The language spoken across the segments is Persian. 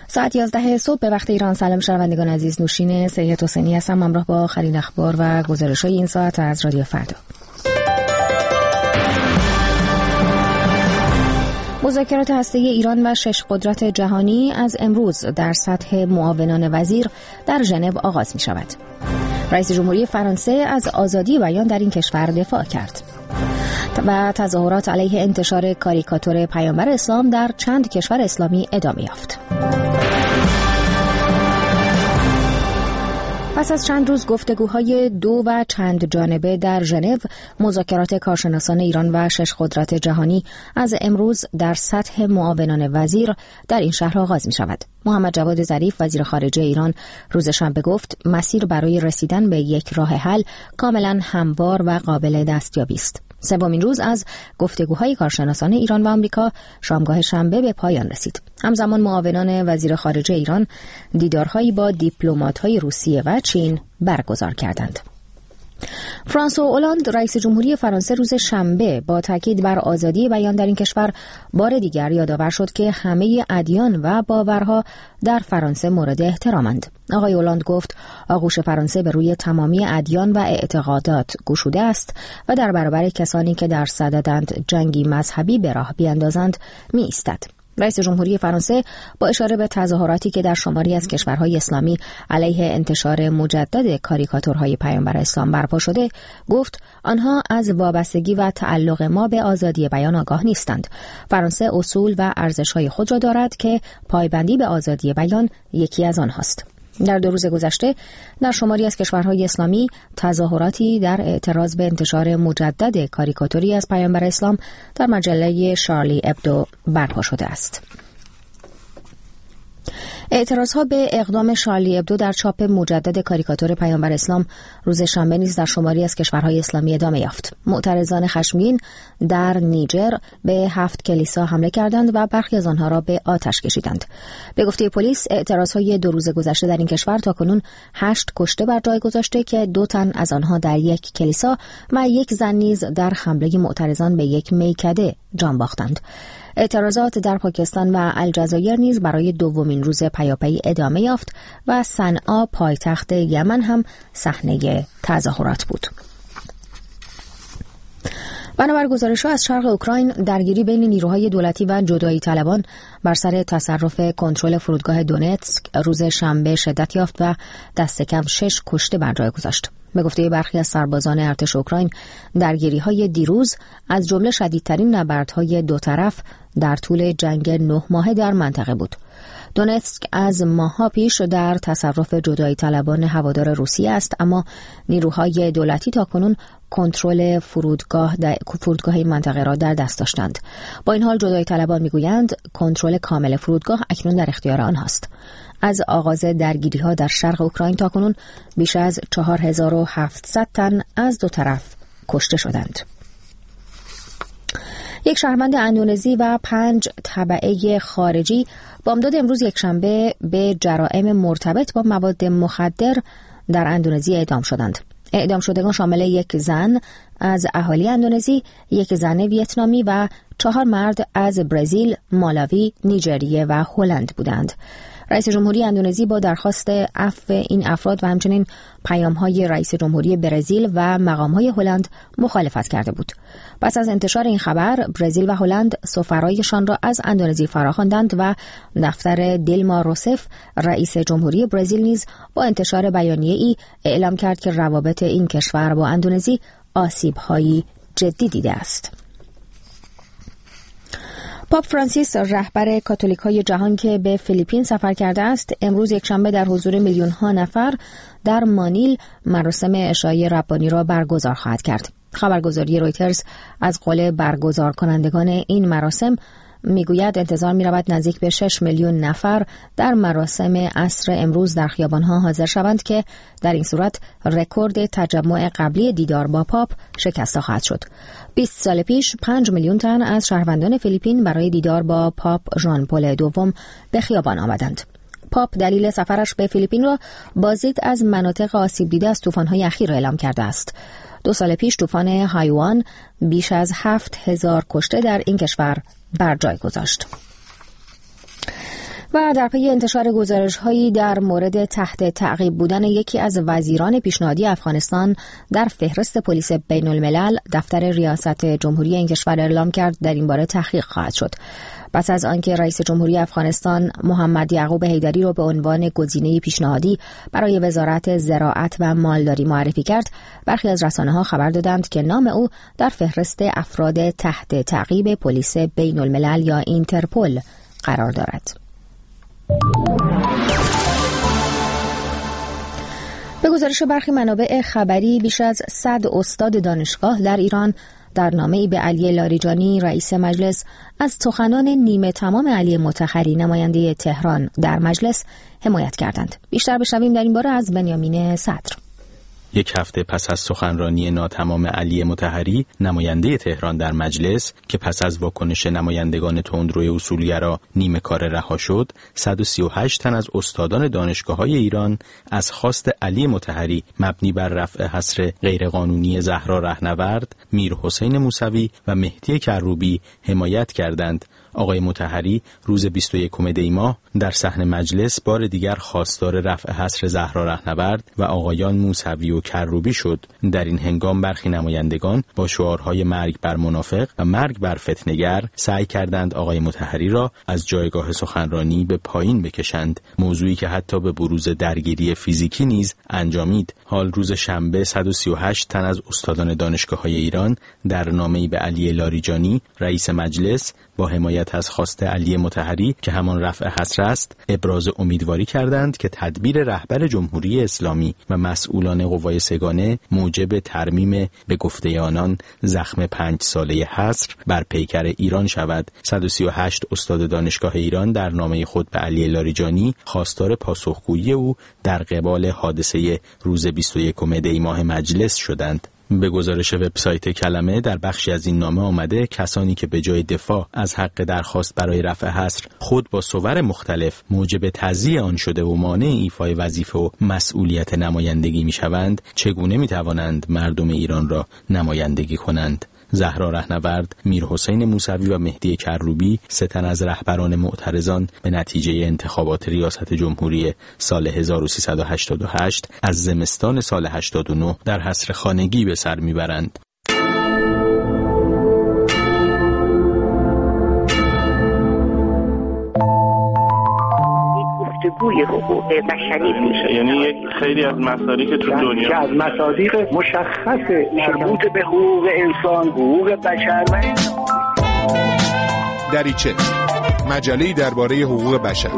ساعت 11 صبح به وقت ایران. سلام شنوندگان عزیز، نوشین سید حسینی هستم، همراه با آخرین اخبار و گزارش‌های این ساعت از رادیو فردا. مذاکرات هسته‌ای ایران و 6 قدرت جهانی از امروز در سطح معاونان وزیر در ژنو آغاز می شود. رئیس جمهوری فرانسه از آزادی بیان در این کشور دفاع کرد و تظاهرات علیه انتشار کاریکاتور پیامبر اسلام در چند کشور اسلامی ادامه یافت. پس از چند روز گفتگوهای دو و چند جانبه در ژنو، مذاکرات کارشناسان ایران و 6 قدرت جهانی از امروز در سطح معاونان وزیر در این شهر آغاز می شود. محمد جواد ظریف وزیر خارجه ایران روز شنبه گفت مسیر برای رسیدن به یک راه حل کاملا هموار و قابل دستیابی است. سومین روز از گفتگوهای کارشناسان ایران و آمریکا شامگاه شنبه به پایان رسید. همزمان معاونان وزیر خارجه ایران دیدارهایی با دیپلمات‌های روسیه و چین برگزار کردند. فرانسوا اولاند رئیس جمهوری فرانسه روز شنبه با تاکید بر آزادی بیان در این کشور بار دیگر یادآور شد که همه ادیان و باورها در فرانسه مورد احترامند. آقای اولاند گفت آغوش فرانسه به روی تمامی ادیان و اعتقادات گشوده است و در برابر کسانی که در صددند جنگی مذهبی به راه بیاندازند می ایستد. رئیس جمهوری فرانسه با اشاره به تظاهراتی که در شماری از کشورهای اسلامی علیه انتشار مجدد کاریکاتورهای پیامبر اسلام برپا شده گفت آنها از وابستگی و تعلق ما به آزادی بیان آگاه نیستند. فرانسه اصول و ارزش‌های خود را دارد که پایبندی به آزادی بیان یکی از آنهاست. در 2 روز گذشته در شماری از کشورهای اسلامی تظاهراتی در اعتراض به انتشار مجدد کاریکاتوری از پیامبر اسلام در مجله شارلی ابدو برپا شده است. اعتراضها به اقدام شارلی ابدو در چاپ مجدد کاریکاتور پیامبر اسلام روز شنبه نیز در شماری از کشورهای اسلامی ادامه یافت. معترضان خشمگین در نیجر به 7 کلیسا حمله کردند و برخی از آنها را به آتش کشیدند. به گفته پلیس اعتراضهای 2 روز گذشته در این کشور تاکنون 8 کشته بر جای گذاشته که 2 تن از آنها در یک کلیسا و 1 زن نیز در حمله معترضان به یک میکده جان باختند. اعتراضات در پاکستان و الجزایر نیز برای 2مین روز پیاپی ادامه یافت و صنعا پایتخت یمن هم صحنه تظاهرات بود. بنابر گزارش‌ها از شرق اوکراین، درگیری بین نیروهای دولتی و جدایی طلبان بر سر تصرف کنترل فرودگاه دونتسک روز شنبه شدت یافت و دست کم 6 کشته بر جای گذاشت. به گفته برخی از سربازان ارتش اوکراین، درگیری‌های دیروز از جمله شدیدترین نبردهای 2 طرف در طول جنگ 9 ماهه در منطقه بود. دونتسک از ماه‌ها پیش در تصرف جدایی طلبان هوادار روسیه است، اما نیروهای دولتی تاکنون کنترل فرودگاه این منطقه را در دست داشتند. با این حال جدایی طلبان میگویند کنترل کامل فرودگاه اکنون در اختیار آنهاست. از آغاز درگیری‌ها در شرق اوکراین تاکنون بیش از 4700 تن از 2 طرف کشته شدند. یک شهروند اندونزی و 5 تبعه خارجی بامداد امروز یکشنبه به جرائم مرتبط با مواد مخدر در اندونزی اعدام شدند. اعدام شدگان شامل 1 زن از اهالی اندونزی، 1 زن ویتنامی و 4 مرد از برزیل، مالاوی، نیجریه و هلند بودند. رئیس جمهوری اندونزی با درخواست عفو این افراد و همچنین پیام‌های رئیس جمهوری برزیل و مقام‌های هلند مخالفت کرده بود. پس از انتشار این خبر، برزیل و هلند سفرایشان را از اندونزی فراخواندند و دفتر دیلما روسف رئیس جمهوری برزیل نیز با انتشار بیانیه‌ای اعلام کرد که روابط این کشور با اندونزی آسیب‌هایی جدی دیده است. پاپ فرانسیس رهبر کاتولیک‌های جهان که به فیلیپین سفر کرده است، امروز یکشنبه در حضور میلیون‌ها نفر در مانیل مراسم عشای ربانی را برگزار خواهد کرد. خبرگزاری رویترز از قول برگزار کنندگان این مراسم میگوید انتظار می‌رود نزدیک به 6 میلیون نفر در مراسم عصر امروز در خیابان‌ها حاضر شوند که در این صورت رکورد تجمع قبلی دیدار با پاپ شکسته خواهد شد. 20 سال پیش 5 میلیون تن از شهروندان فیلیپین برای دیدار با پاپ ژان پل دوم به خیابان آمدند. پاپ دلیل سفرش به فیلیپین را بازدید از مناطق آسیب دیده از طوفان‌های اخیر اعلام کرده است. 2 سال پیش طوفان هایوان بیش از 7000 کشته در این کشور بر جای گذاشت. و در پی انتشار گزارش‌هایی در مورد تحت تعقیب بودن یکی از وزیران پیشنهادی افغانستان در فهرست پلیس بین الملل، دفتر ریاست جمهوری این کشور اعلام کرد در این باره تحقیق خواهد شد. پس از آنکه رئیس جمهوری افغانستان محمد یعقوب حیدری را به عنوان گزینه پیشنهادی برای وزارت زراعت و مالداری معرفی کرد، برخی از رسانه‌ها خبر دادند که نام او در فهرست افراد تحت تعقیب پلیس بین الملل یا اینترپل قرار دارد. به گزارش برخی منابع خبری، بیش از 100 استاد دانشگاه در ایران در نامه‌ای به علی لاریجانی رئیس مجلس از سخنان نیمه تمام علی مطهری نماینده تهران در مجلس حمایت کردند. بیشتر بشنویم در این باره از بنیامین صدر. یک هفته پس از سخنرانی ناتمام علی مطهری نماینده تهران در مجلس که پس از واکنش نمایندگان تندروی اصولگرا نیمه کار رها شد، 138 تن از استادان دانشگاه‌های ایران از خواست علی مطهری مبنی بر رفع حصر غیرقانونی زهرا رهنورد، میرحسین موسوی و مهدی کروبی حمایت کردند. آقای مطهری روز 21 دی ماه در صحن مجلس بار دیگر خواستار رفع حصر زهرا رهنورد و آقایان موسوی و کروبی شد. در این هنگام برخی نمایندگان با شعارهای مرگ بر منافق و مرگ بر فتنه‌گر سعی کردند آقای مطهری را از جایگاه سخنرانی به پایین بکشند، موضوعی که حتی به بروز درگیری فیزیکی نیز انجامید. حال روز شنبه 138 تن از استادان دانشگاه‌های ایران در نامه‌ای به علی لاریجانی رئیس مجلس با حمایت از خواست علی مطهری که همان رفع حصر است، ابراز امیدواری کردند که تدبیر رهبر جمهوری اسلامی و مسئولان قوای سگانه موجب ترمیم به گفته آنان زخم 5 ساله حصر بر پیکر ایران شود. 138 استاد دانشگاه ایران در نامه خود به علی لاریجانی خواستار پاسخگویی او در قبال حادثه روز 21 دی ماه مجلس شدند. به گزارش وبسایت کلمه در بخشی از این نامه آمده کسانی که به جای دفاع از حق درخواست برای رفع حصر خود با صور مختلف موجب تضییع آن شده و مانع ایفای وظیفه و مسئولیت نمایندگی میشوند، چگونه میتوانند مردم ایران را نمایندگی کنند؟ زهرا رهنورد، میرحسین موسوی و مهدی کروبی، 3 تن از رهبران معترضان به نتیجه انتخابات ریاست جمهوری سال 1388 از زمستان سال 89 در حصر خانگی به سر میبرند. گفتگوی حقوق بشری میشه، یعنی یک خیلی از مصادیق تو دنیا از مصادیق مشخص مربوط به حقوق انسان، حقوق بشر. دریچه، مجله‌ای درباره حقوق بشر.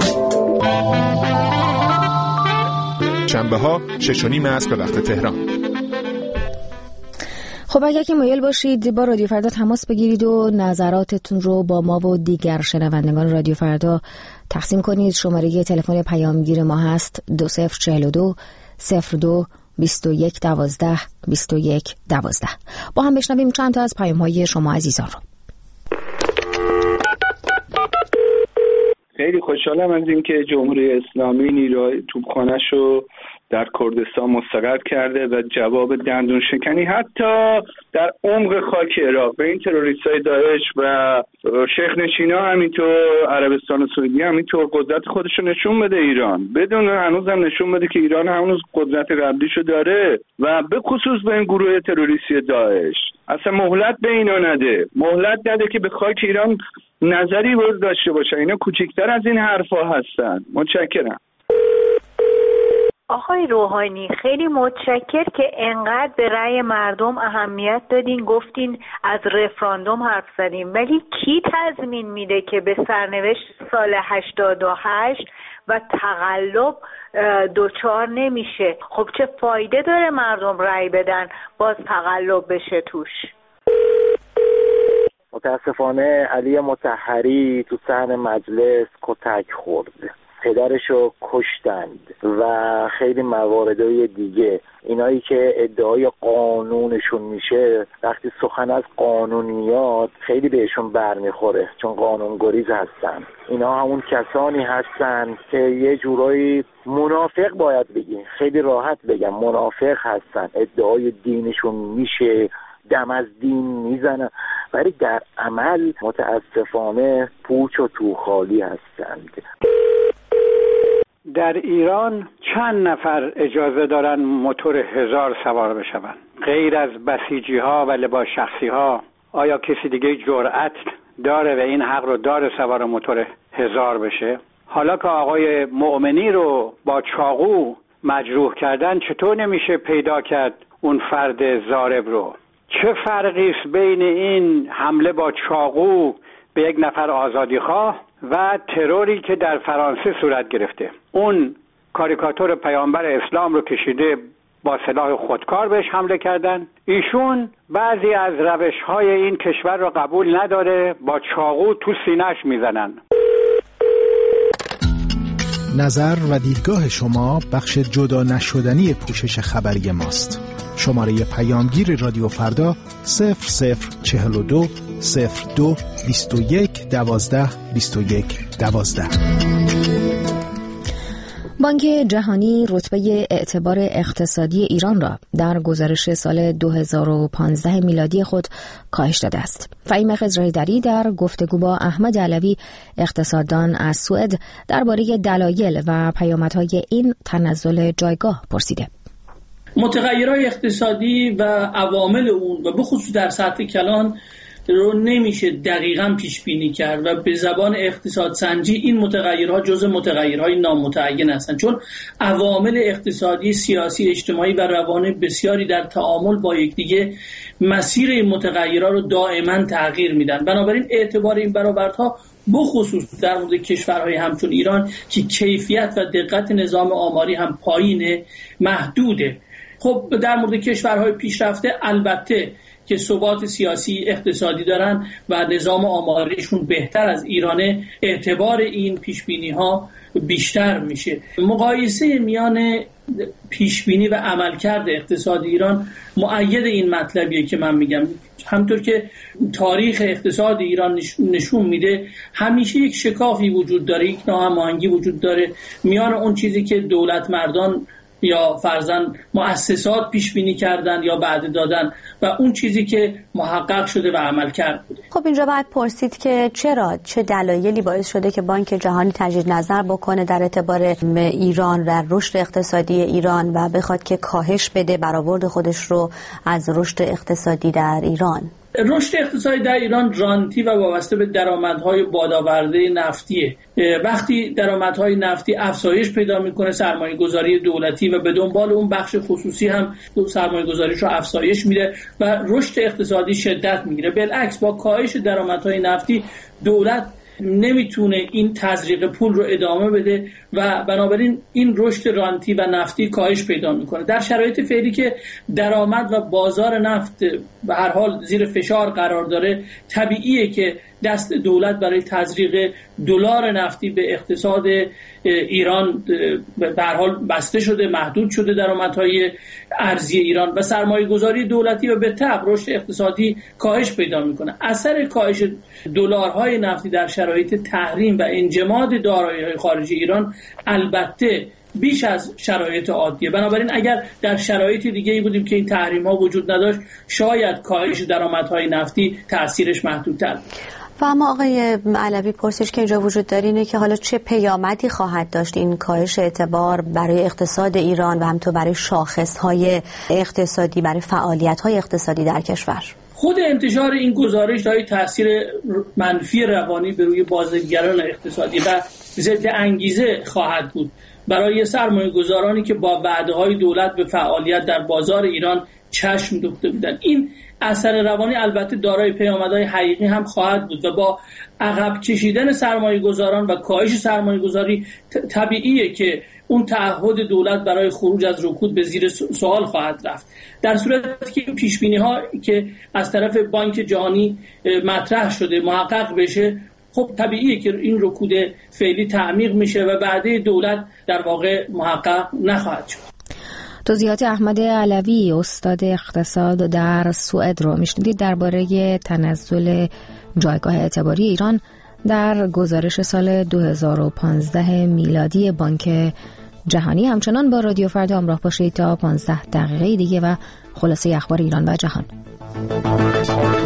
شنبه‌ها 6:30 عصر به وقت تهران. خب اگر که مایل باشید با رادیو فردا تماس بگیرید و نظراتتون رو با ما و دیگر شنوندگان رادیو فردا تقسیم کنید، شماره تلفن پیامگیر ما هست 2042 02 21 12 21 12. با هم بشنویم چند تا از پیام‌های شما عزیزان رو. خیلی خوشحالم از این که جمهوری اسلامی نیروهای توپخانه‌شو در کردستان مستقر کرده و جواب دندون شکنی حتی در عمق خاک عراق به این تروریست‌های داعش و شیخ نشینا، همینطور عربستان سعودی، همینطور قدرت خودشو نشون بده ایران، بدون هنوزم نشون بده که ایران هنوز قدرت قبلیشو داره و به خصوص به این گروه تروریستی داعش اصلا مهلت به اینا نده، مهلت نده که به خاک ایران نظری داشته باشه. اینا کوچکتر از این حرفا هستن. متشکرم. آقای روحانی خیلی متشکر که انقدر به رأی مردم اهمیت دادین، گفتین از رفراندوم حرف زدیم، ولی کی تضمین میده که به سرنوشت سال 88 و تقلب دوچار نمیشه؟ خب چه فایده داره مردم رأی بدن باز تقلب بشه توش؟ متاسفانه علی مطهری تو صحن مجلس کتک خورد، پدرشو کشتند و خیلی مواردهای دیگه. اینایی که ادعای قانونشون میشه وقتی سخن از قانون میاد خیلی بهشون برمیخوره، چون قانونگریز هستن. اینا همون کسانی هستن که یه جورایی منافق باید بگیم، خیلی راحت بگم منافق هستن، ادعای دینشون میشه، دم از دین میزنن، ولی در عمل متاسفانه پوچ و توخالی هستند. در ایران چند نفر اجازه دارن موتور 1000 سوار بشون غیر از بسیجی ها و لباس شخصی ها؟ آیا کسی دیگه جرأت داره و این حق رو داره سوار موتور 1000 بشه؟ حالا که آقای مؤمنی رو با چاقو مجروح کردن، چطور نمیشه پیدا کرد اون فرد ضارب رو؟ چه فرقی است بین این حمله با چاقو به یک نفر آزادیخواه و تروری که در فرانسه صورت گرفته؟ اون کاریکاتور پیامبر اسلام رو کشیده، با سلاح خودکار بهش حمله کردن. ایشون بعضی از روش‌های این کشور رو قبول نداره، با چاقو تو سینه‌اش میزنن. نظر و دیدگاه شما بخش جدا نشدنی پوشش خبری ماست. شماره پیامگیر رادیو فردا 0042 02 21 12 21 12. بانک جهانی رتبه اعتبار اقتصادی ایران را در گزارش سال 2015 میلادی خود کاهش داده است. فهیم خضرحیدری در گفتگو با احمد علوی اقتصاددان از سوئد درباره دلایل و پیامدهای این تنزل جایگاه پرسیده. متغیرهای اقتصادی و عوامل اون و بخصوص در سطح کلان رو نمیشه دقیقاً پیش بینی کرد و به زبان اقتصاد سنجی این متغیرها جزء متغیرهای نامتعین هستند، چون عوامل اقتصادی، سیاسی، اجتماعی و روانی بسیاری در تعامل با یکدیگه مسیر این متغیرها رو دائما تغییر میدن. بنابراین اعتبار این برآوردها بخصوص در مورد کشورهای همچون ایران که کیفیت و دقت نظام آماری هم پایینه محدوده. خب در مورد کشورهای پیشرفته البته که ثبات سیاسی اقتصادی دارن و نظام آماریشون بهتر از ایرانه، اعتبار این پیشبینی ها بیشتر میشه. مقایسه میان پیشبینی و عملکرد اقتصاد ایران مؤید این مطلبیه که من میگم. همطور که تاریخ اقتصاد ایران نشون میده همیشه یک شکافی وجود داره، یک ناهماهنگی وجود داره میان اون چیزی که دولت مردان یا فرضاً مؤسسات پیش بینی کردن یا وعده دادن و اون چیزی که محقق شده و عمل کرد بوده. خب اینجا باید پرسید که چه دلایلی باعث شده که بانک جهانی تجدید نظر بکنه در اعتبار ایران و رشد اقتصادی ایران و بخواد که کاهش بده برآورد خودش رو از رشد اقتصادی در ایران؟ رشد اقتصادی در ایران رانتی و وابسته به درآمدهای بادآورده نفتیه. وقتی درآمدهای نفتی افزایش پیدا میکنه، سرمایه‌گذاری دولتی و به دنبال اون بخش خصوصی هم سرمایه‌گذاریش رو افزایش میده و رشد اقتصادی شدت میگیره. بالعکس با کاهش درآمدهای نفتی دولت نمیتونه این تزریق پول رو ادامه بده و بنابراین این رشد رانتی و نفتی کاهش پیدا میکنه. در شرایط فعلی که درآمد و بازار نفت به هر حال زیر فشار قرار داره، طبیعیه که دست دولت برای تزریق دلار نفتی به اقتصاد ایران به هر حال بسته شده، محدود شده درآمدهای ارزی ایران و سرمایه‌گذاری دولتی و به تبع رشد اقتصادی کاهش پیدا میکنه. اثر کاهش دلارهای نفتی در شرایط تحریم و انجماد دارایی‌های خارجی ایران البته بیش از شرایط عادیه. بنابراین اگر در شرایط دیگه‌ای بودیم که این تحریم‌ها وجود نداشت، شاید کاهش درآمدهای نفتی تأثیرش محدودتر. و اما آقای علوی پرسش که اینجا وجود داره اینه که حالا چه پیامدی خواهد داشت این کاهش اعتبار برای اقتصاد ایران و همینطور برای شاخص‌های اقتصادی، برای فعالیت‌های اقتصادی در کشور؟ خود انتشار این گزارش دارای تاثیر منفی روانی به روی بازیگران اقتصادی و ضد انگیزه خواهد بود برای سرمایه‌گذارانی که با وعده‌های دولت به فعالیت در بازار ایران چشم دوخته بودند. این اثر روانی البته دارای پیامدهای حقیقی هم خواهد بود و با عقب کشیدن سرمایه‌گذاران و کاهش سرمایه‌گذاری طبیعیه که اون تعهد دولت برای خروج از رکود به زیر سوال خواهد رفت. در صورتی که این پیشبینی‌ها که از طرف بانک جهانی مطرح شده محقق بشه، خب طبیعیه که این رکود فعلی تعمیق میشه و وعده دولت در واقع محقق نخواهد شد. توضیحات احمد علوی استاد اقتصاد در سوئد رو میشنیدید درباره تنزل جایگاه اعتباری ایران در گزارش سال 2015 میلادی بانک جهانی. همچنان با رادیو فردا همراه باشید تا 15 دقیقه دیگه و خلاصه اخبار ایران و جهان.